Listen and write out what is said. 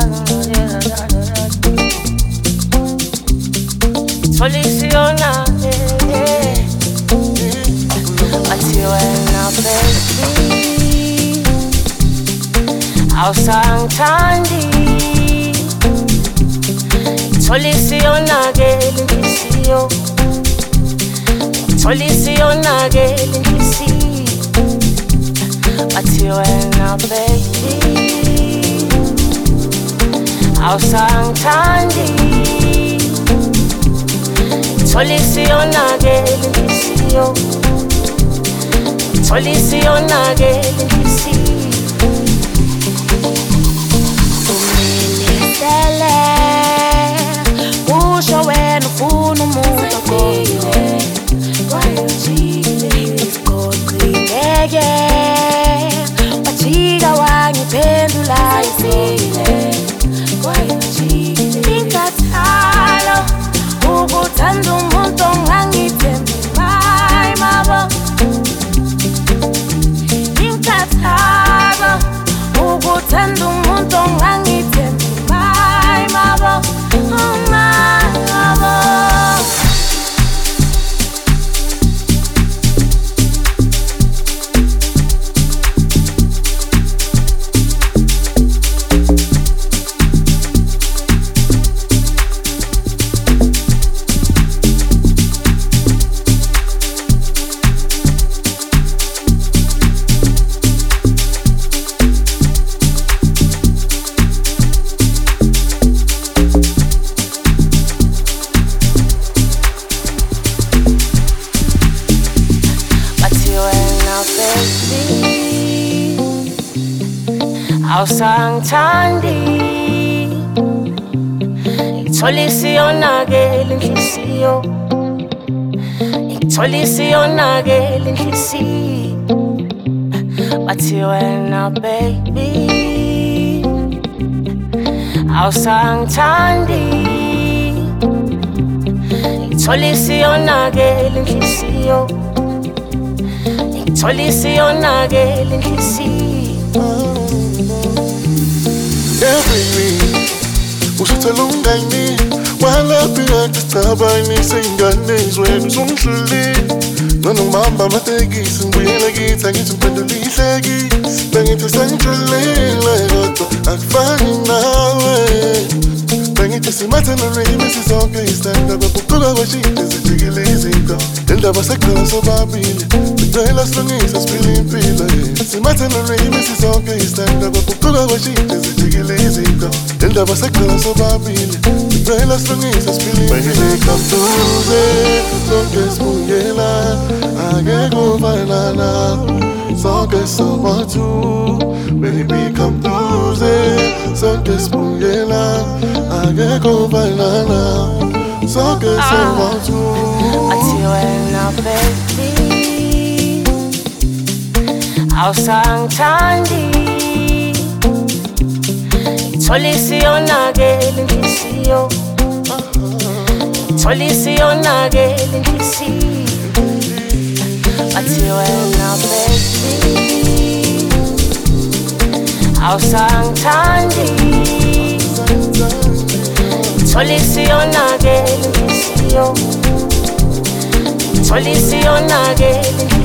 Soliciona, but you ain't not baby. Awusang thandi. Soliciona ke l'inhlisiyo. Soliciona ke l'inhlisiyo. But you ain't not baby. Awusang thandi. Soliciona ke l'inhlisiyo. Soliciona ke l'inhlisiyo. Umilisele usho wena ufuna umuntu okhona. Isigogqileke wajika wangiphendula isile. Inkathalo ukuthanda umuntu ongangithembi my mabo. Inkathalo ukuthanda umuntu ongangithembi my mabo. Oh my mabo. Awusang thandi. Soliciona ke l'inhlisiyo. Soliciona ke l'inhlisiyo. But you ain't not baby. Awusang thandi. Soliciona ke l'inhlisiyo. Soliciona ke l'inhlisiyo. Every week, usithela ungayini walaphi akudaba nisey'nganeni wena uzungihlulile nonongibamba amatekisi ngibuyela kithi angithi ngiphendula ihlekisi bengithi sengijulile kodwa akufani nawe bengithi simathe nolwimi sizonke isitanda baguquka kwashintshe zijikile izinto lendaba sekugcina sobabili sicela silungise siphile impilo simathe nolwimi sizonke isitanda baguquka kwashintshe zijikile izinto lendaba sekugcina sobabili sicela silungise siphile impilo kamtuze sonke sibuyela angeke ufana nawe sonke sobatu baby kamtuze sonke sibuyela angeke ufana nawe sonke sobatu. But you ain't not baby. Awusang thandi. Soliciona ke l'inhlisiyo. Soliciona ke l'inhlisiyo. But you ain't not baby. Awusang thandi. Soliciona ke l'inhlisiyo. Soliciona ke l'inhlisiyo.